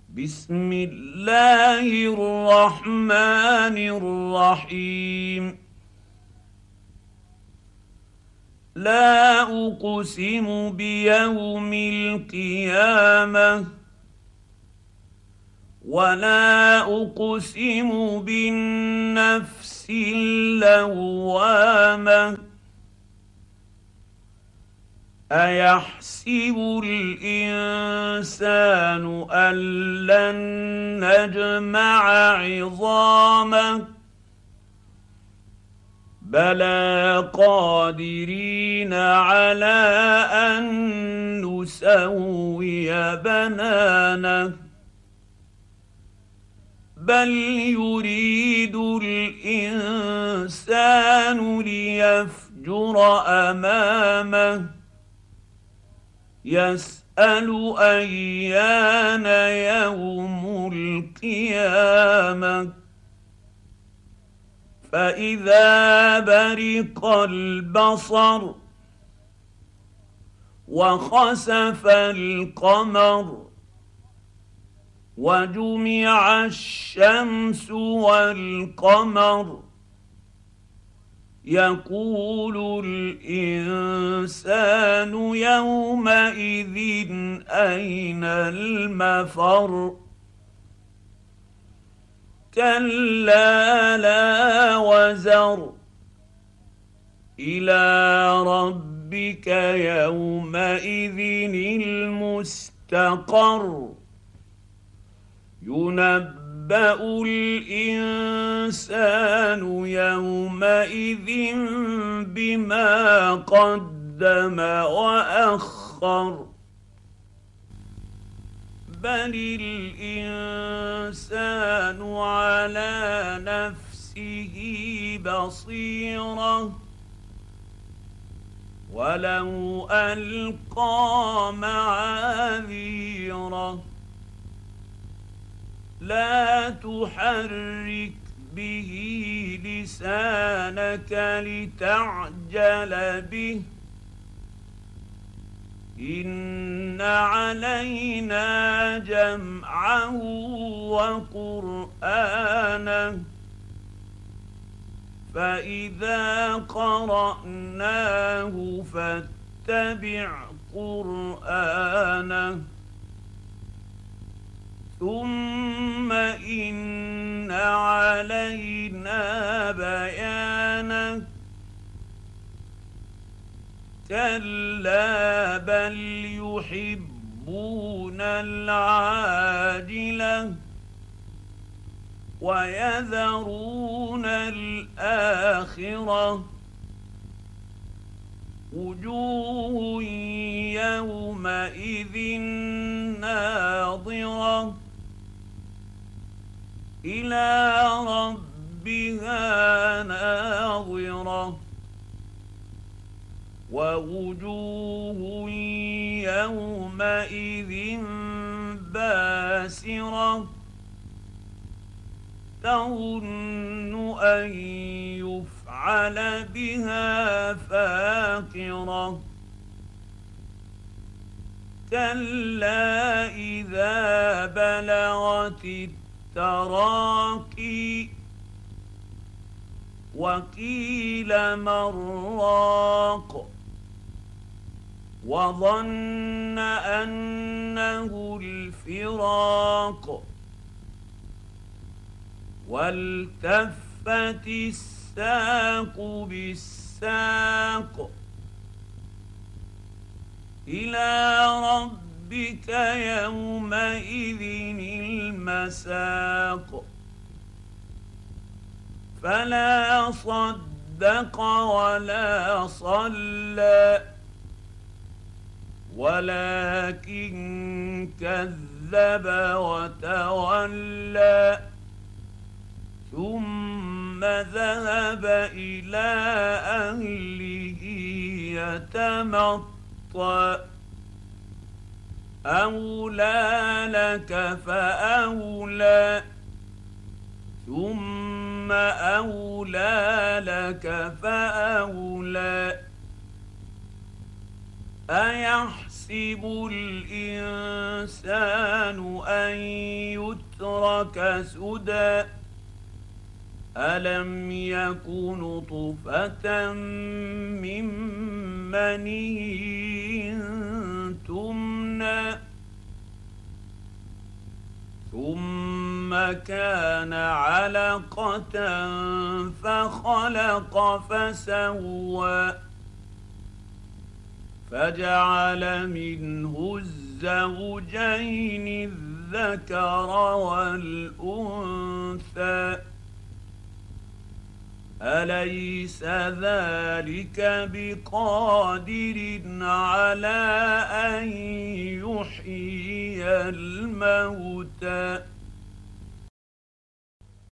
بسم الله الرحمن الرحيم. لا أقسم بيوم القيامة ولا أقسم بالنفس اللوامة. أيحسب الإنسان أن لن نجمع عظامه بلى قادرين على أن نسوي بنانه بل يريد الإنسان ليفجر أمامه يسأل أيان يوم القيامة فإذا برق البصر وخسف القمر وجمع الشمس والقمر يقول الإنسان يومئذ أين المفر كلا لا وزر إلى ربك يومئذ المستقر ينبأ الإنسان يومئذ بما قدم وأخر بل الإنسان على نفسه بصيرة ولو ألقى معاذيره لا تحرك به لسانك لتعجل به إن علينا جمعه وقرآنه فإذا قرأناه فاتبع قرآنه ثم إن علينا بيانه كلا بل يحبون العاجلة ويذرون الآخرة وجوه يومئذ ناظرة إلى ربها ناظرة ووجوه يومئذ باسرة تظن أن يفعل بها فاقرة كلا إذا بلغت التراقي وقيل من راق وظن أنه الفراق والتفت الساق بالساق إلى ربك يومئذ المساق فلا صدق ولا صلى ولكن كذب وتولى ثم ذهب إلى أهله يتمطى أولى لك فأولى ثم أولى لك فأولى أيحسب الإنسان الإنسان أن يترك سدى ألم يك نطفة من مني تمنى ثم كان علقة فخلق فسوى فجعل منه الزوجين الذكر والأنثى أليس ذلك بقادر على أن يحيي الموتى